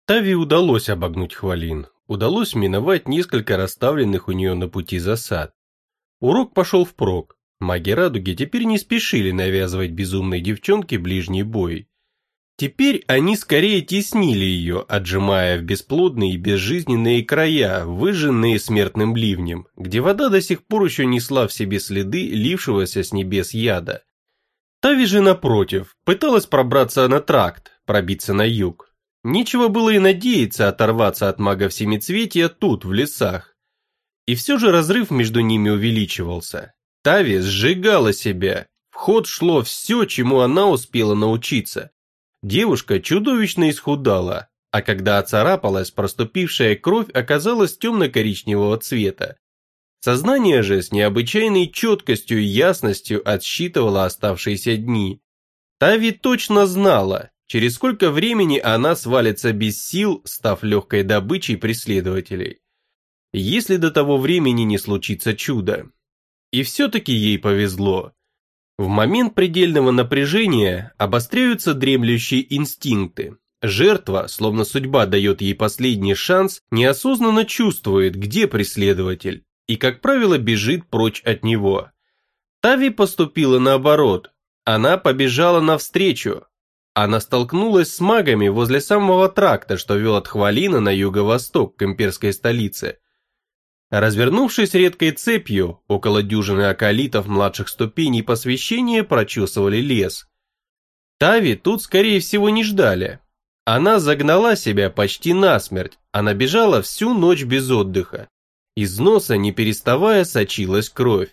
Таве удалось обогнуть Хвалин, удалось миновать несколько расставленных у нее на пути засад. Урок пошел впрок, маги Радуги теперь не спешили навязывать безумной девчонке ближний бой. Теперь они скорее теснили ее, отжимая в бесплодные и безжизненные края, выжженные смертным ливнем, где вода до сих пор еще несла в себе следы лившегося с небес яда. Тави же, напротив, пыталась пробраться на тракт, пробиться на юг. Нечего было и надеяться оторваться от магов-семицветия тут, в лесах. И все же разрыв между ними увеличивался. Тави сжигала себя, в ход шло все, чему она успела научиться. Девушка чудовищно исхудала, а когда оцарапалась, проступившая кровь оказалась темно-коричневого цвета. Сознание же с необычайной четкостью и ясностью отсчитывало оставшиеся дни. Тави точно знала, через сколько времени она свалится без сил, став легкой добычей преследователей. Если до того времени не случится чудо. И все-таки ей повезло. В момент предельного напряжения обостряются дремлющие инстинкты. Жертва, словно судьба дает ей последний шанс, неосознанно чувствует, где преследователь, и, как правило, бежит прочь от него. Тави поступила наоборот. Она побежала навстречу. Она столкнулась с магами возле самого тракта, что вел от Хвалина на юго-восток к имперской столице. Развернувшись редкой цепью, около дюжины акалитов младших ступеней посвящения прочесывали лес. Тави тут, скорее всего, не ждали. Она загнала себя почти насмерть, она бежала всю ночь без отдыха. Из носа, не переставая, сочилась кровь.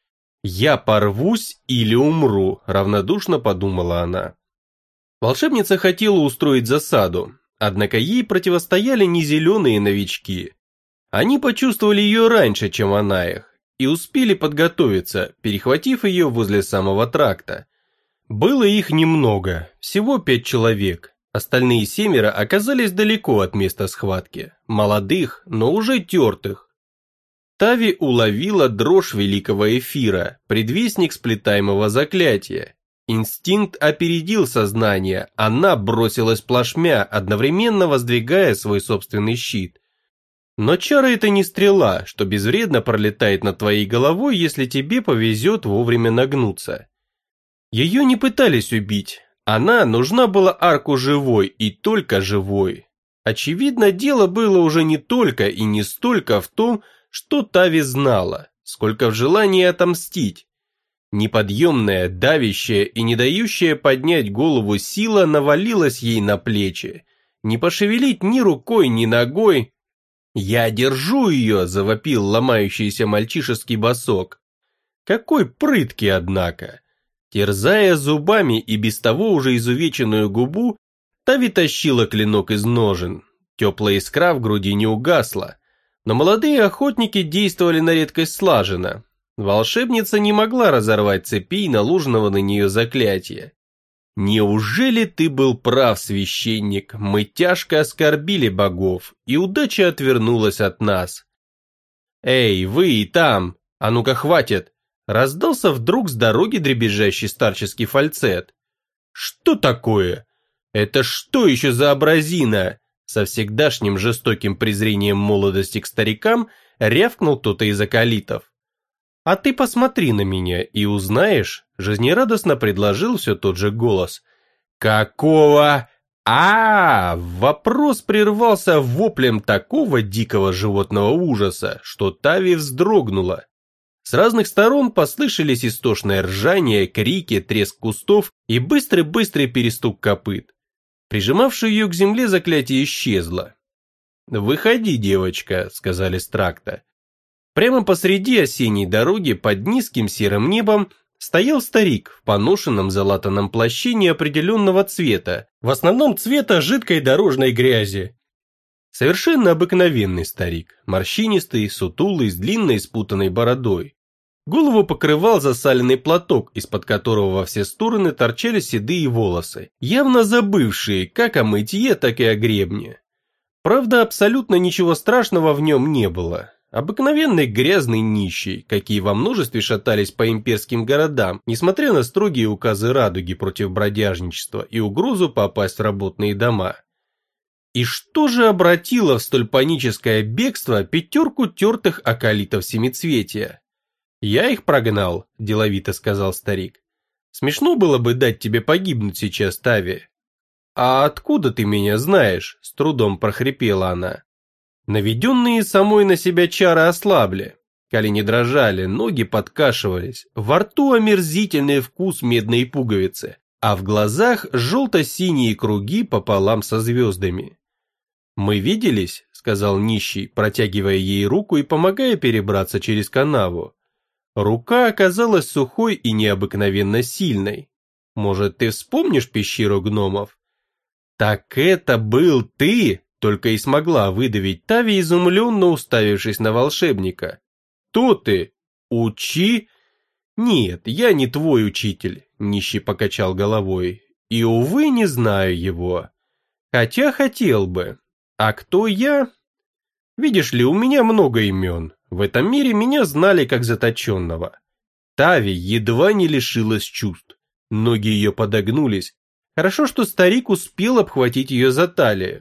«Я порвусь или умру», – равнодушно подумала она. Волшебница хотела устроить засаду, однако ей противостояли не зеленые новички. Они почувствовали ее раньше, чем она их, и успели подготовиться, перехватив ее возле самого тракта. Было их немного, всего 5 человек. Остальные 7 оказались далеко от места схватки, молодых, но уже тертых. Тави уловила дрожь великого эфира, предвестник сплетаемого заклятия. Инстинкт опередил сознание, она бросилась плашмя, одновременно воздвигая свой собственный щит. Но чара это не стрела, что безвредно пролетает над твоей головой, если тебе повезет вовремя нагнуться. Ее не пытались убить, она нужна была Арку живой и только живой. Очевидно, дело было уже не только и не столько в том, что Тави знала, сколько в желании отомстить. Неподъемная, давящая и не дающая поднять голову сила навалилась ей на плечи. Не пошевелить ни рукой, ни ногой. «Я держу ее!» – завопил ломающийся мальчишеский босок. Какой прыткий, однако! Терзая зубами и без того уже изувеченную губу, Тави тащила клинок из ножен. Теплая искра в груди не угасла. Но молодые охотники действовали на редкость слаженно. Волшебница не могла разорвать цепи наложенного на нее заклятия. «Неужели ты был прав, священник? Мы тяжко оскорбили богов, и удача отвернулась от нас». «Эй, вы и там! А ну-ка, хватит!» Раздался вдруг с дороги дребезжащий старческий фальцет. «Что такое? Это что еще за образина?» Со всегдашним жестоким презрением молодости к старикам рявкнул кто-то из акалитов. «А ты посмотри на меня и узнаешь», – жизнерадостно предложил все тот же голос. «Какого? Вопрос прервался воплем такого дикого животного ужаса, что Тави вздрогнула. С разных сторон послышались истошное ржание, крики, треск кустов и быстрый-быстрый перестук копыт. Прижимавшее ее к земле заклятие исчезло. «Выходи, девочка», – сказали с тракта. Прямо посреди осенней дороги под низким серым небом стоял старик в поношенном залатанном плаще неопределенного цвета, в основном цвета жидкой дорожной грязи. Совершенно обыкновенный старик, морщинистый, сутулый, с длинной спутанной бородой. Голову покрывал засаленный платок, из-под которого во все стороны торчали седые волосы, явно забывшие как о мытье, так и о гребне. Правда, абсолютно ничего страшного в нем не было. Обыкновенный грязный нищий, какие во множестве шатались по имперским городам, несмотря на строгие указы Радуги против бродяжничества и угрозу попасть в работные дома. И что же обратило в столь паническое бегство пятерку тертых околитов семицветия? «Я их прогнал», – деловито сказал старик. «Смешно было бы дать тебе погибнуть сейчас, Тави». «А откуда ты меня знаешь?» – с трудом прохрипела она. Наведенные самой на себя чары ослабли. Колени дрожали, ноги подкашивались, во рту омерзительный вкус медной пуговицы, а в глазах желто-синие круги пополам со звездами. «Мы виделись», – сказал нищий, протягивая ей руку и помогая перебраться через канаву. Рука оказалась сухой и необыкновенно сильной. «Может, ты вспомнишь пещеру гномов?» «Так это был ты!» – только и смогла выдавить Тави, изумленно уставившись на волшебника. «Кто ты? Учи?» «Нет, я не твой учитель», – нищий покачал головой. «И, увы, не знаю его. Хотя хотел бы. А кто я? Видишь ли, у меня много имен. В этом мире меня знали как заточенного». Тави едва не лишилась чувств. Ноги ее подогнулись. Хорошо, что старик успел обхватить ее за талию.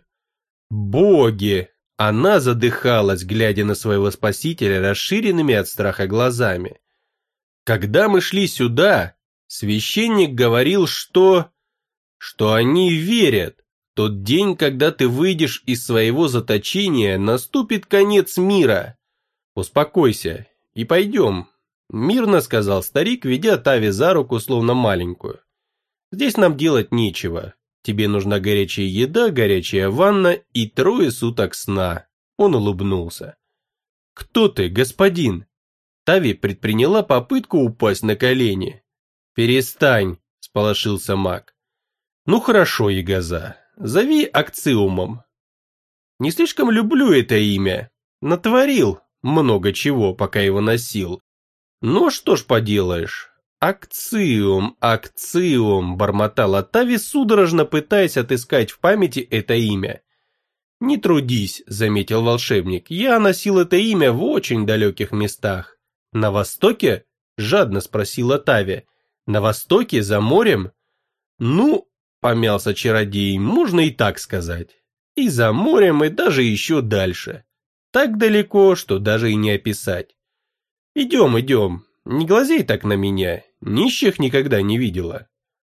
«Боги!» Она задыхалась, глядя на своего спасителя расширенными от страха глазами. «Когда мы шли сюда, священник говорил, что они верят. Тот день, когда ты выйдешь из своего заточения, наступит конец мира. Успокойся и пойдем», – мирно сказал старик, ведя Тави за руку, словно маленькую. «Здесь нам делать нечего. Тебе нужна горячая еда, горячая ванна и 3 суток сна». Он улыбнулся. «Кто ты, господин?» Тави предприняла попытку упасть на колени. «Перестань», – сполошился маг. «Ну хорошо, ягоза, зови Акциумом». «Не слишком люблю это имя. Натворил много чего, пока его носил. Ну что ж поделаешь». «Акциум, Акциум», – бормотала Тави, судорожно пытаясь отыскать в памяти это имя. «Не трудись», – заметил волшебник, – «я носил это имя в очень далеких местах». «На востоке?» – жадно спросила Тави. «На востоке, за морем?» «Ну», – помялся чародей, – «можно и так сказать. И за морем, и даже еще дальше. Так далеко, что даже и не описать. Идем, идем, не глазей так на меня, нищих никогда не видела».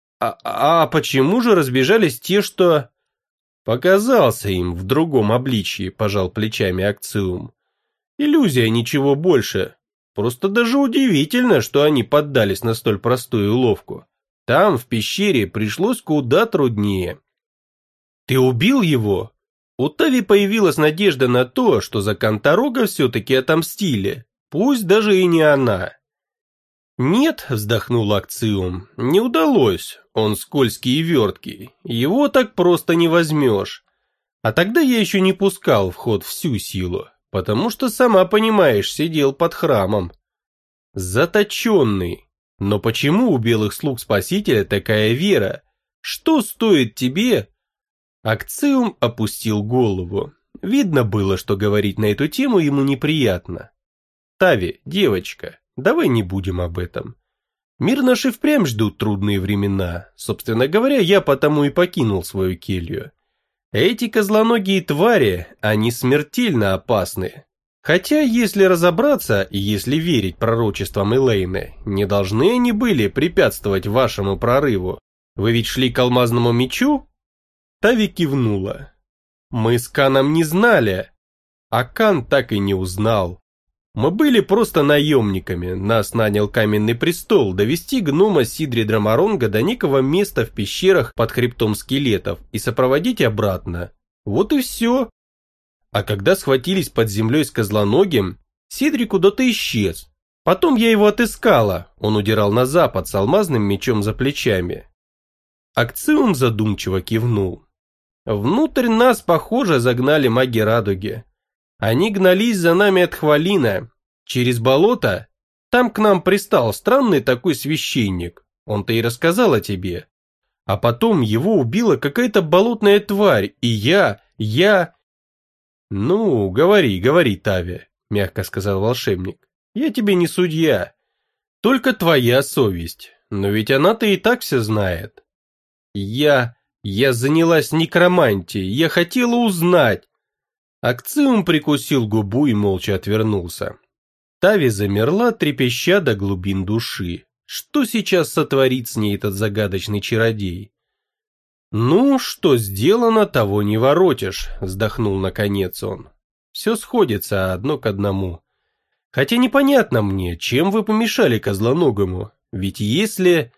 «А почему же разбежались те, что...» «Показался им в другом обличье», – пожал плечами Акциум. «Иллюзия, ничего больше. Просто даже удивительно, что они поддались на столь простую уловку. Там, в пещере, пришлось куда труднее». «Ты убил его?» У Тави появилась надежда на то, что за Канторога все-таки отомстили, пусть даже и не она. «Нет», – вздохнул Акциум, – «не удалось, он скользкий и верткий, его так просто не возьмешь. А тогда я еще не пускал в ход всю силу, потому что, сама понимаешь, сидел под храмом». «Заточенный. Но почему у белых слуг Спасителя такая вера? Что стоит тебе?» Акциум опустил голову. Видно было, что говорить на эту тему ему неприятно. «Тави, девочка, давай не будем об этом. Мир наш и впрямь ждут трудные времена. Собственно говоря, я потому и покинул свою келью. Эти козлоногие твари, они смертельно опасны. Хотя, если разобраться и если верить пророчествам Элейны, не должны они были препятствовать вашему прорыву. Вы ведь шли к алмазному мечу?» Тави кивнула. «Мы с Каном не знали, а Кан так и не узнал. Мы были просто наемниками, нас нанял Каменный престол довести гнома Сидри Драмаронга до некого места в пещерах под хребтом скелетов и сопроводить обратно. Вот и все. А когда схватились под землей с козлоногим, Сидри куда-то исчез. Потом я его отыскала, он удирал на запад с алмазным мечом за плечами». Акциум задумчиво кивнул. «Внутрь нас, похоже, загнали маги радуги. Они гнались за нами от Хвалина. Через болото. Там к нам пристал странный такой священник. Он-то и рассказал о тебе. А потом его убила какая-то болотная тварь, и я... «Ну, говори, Тави», – мягко сказал волшебник. «Я тебе не судья. Только твоя совесть. Но ведь она-то и так все знает». Я занялась некромантией, я хотела узнать. Акциум прикусил губу и молча отвернулся. Тави замерла, трепеща до глубин души. Что сейчас сотворит с ней этот загадочный чародей? «Ну, что сделано, того не воротишь», — вздохнул наконец он. «Все сходится одно к одному. Хотя непонятно мне, чем вы помешали Козлоногому, ведь если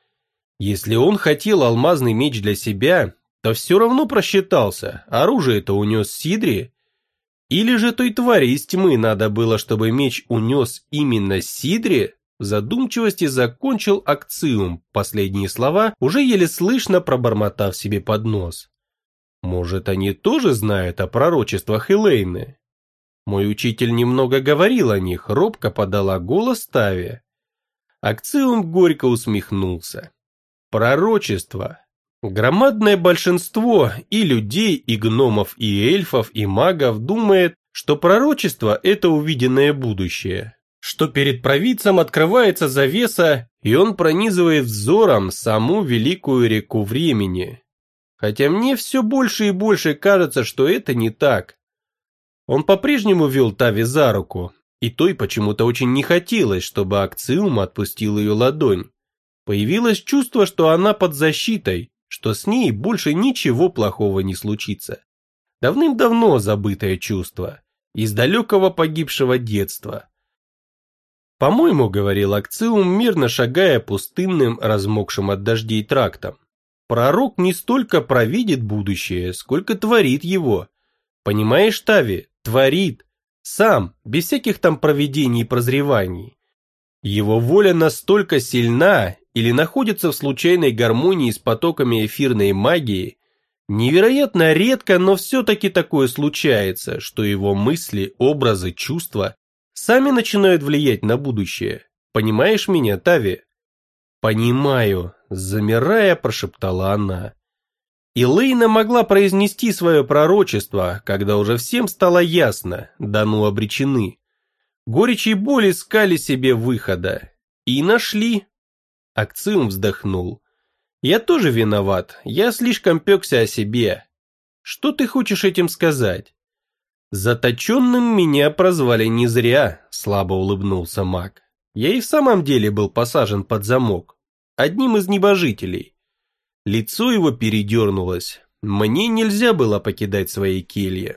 он хотел алмазный меч для себя, то все равно просчитался, оружие-то унес Сидри. Или же той твари из тьмы надо было, чтобы меч унес именно Сидри?» В задумчивости закончил Акциум, последние слова уже еле слышно пробормотав себе под нос. Может, они тоже знают о пророчествах Элейны? Мой учитель немного говорил о них, робко подала голос Тави. Акциум горько усмехнулся. Пророчество. Громадное большинство и людей, и гномов, и эльфов, и магов думает, что пророчество – это увиденное будущее. Что перед провидцем открывается завеса, и он пронизывает взором саму великую реку времени. Хотя мне все больше и больше кажется, что это не так. Он по-прежнему вел Тави за руку, и той почему-то очень не хотелось, чтобы Акциум отпустил ее ладонь. Появилось чувство, что она под защитой, что с ней больше ничего плохого не случится. Давным-давно забытое чувство, из далекого погибшего детства. «По-моему, — говорил Акциум, мирно шагая пустынным, размокшим от дождей трактом, — пророк не столько провидит будущее, сколько творит его. Понимаешь, Тави, творит. Сам, без всяких там провидений и прозреваний. Его воля настолько сильна или находится в случайной гармонии с потоками эфирной магии, невероятно редко, но все-таки такое случается, что его мысли, образы, чувства сами начинают влиять на будущее. Понимаешь меня, Тави?» «Понимаю», — замирая, прошептала она. Элейна могла произнести свое пророчество, когда уже всем стало ясно, Дану обречены. Горечь и боль искали себе выхода. И нашли. Акциум вздохнул. «Я тоже виноват, я слишком пекся о себе. Что ты хочешь этим сказать?» «Заточенным меня прозвали не зря», — слабо улыбнулся маг. «Я и в самом деле был посажен под замок, одним из небожителей». Лицо его передернулось. Мне нельзя было покидать свои кельи.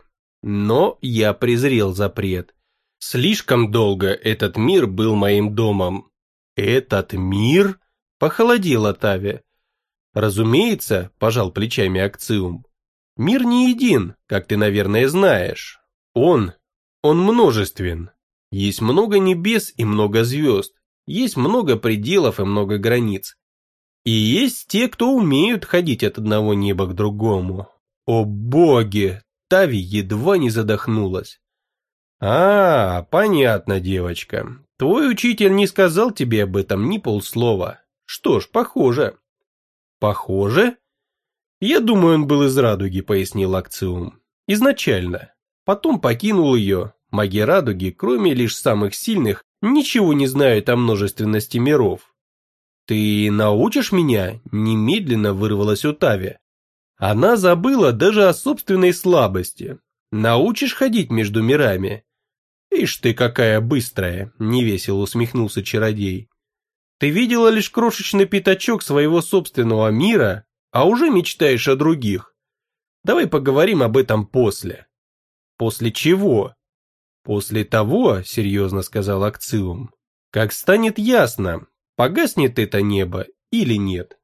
Но я презрел запрет. Слишком долго этот мир был моим домом. «Этот мир?» — похолодела Тави. «Разумеется», — пожал плечами Акциум. «Мир не един, как ты, наверное, знаешь. Он множествен. Есть много небес и много звезд. Есть много пределов и много границ. И есть те, кто умеют ходить от одного неба к другому. О боги!» Тави едва не задохнулась. Понятно, девочка. Твой учитель не сказал тебе об этом ни полслова. Что ж, похоже». «Похоже?» «Я думаю, он был из радуги», — пояснил Акциум. «Изначально. Потом покинул ее. Маги радуги, кроме лишь самых сильных, ничего не знают о множественности миров». «Ты научишь меня?» — немедленно вырвалась у Тави. Она забыла даже о собственной слабости. «Научишь ходить между мирами?» «Ишь ты, какая быстрая!» — невесело усмехнулся чародей. «Ты видела лишь крошечный пятачок своего собственного мира, а уже мечтаешь о других. Давай поговорим об этом после». «После чего?» «После того, — серьезно сказал Акциум, — как станет ясно, погаснет это небо или нет».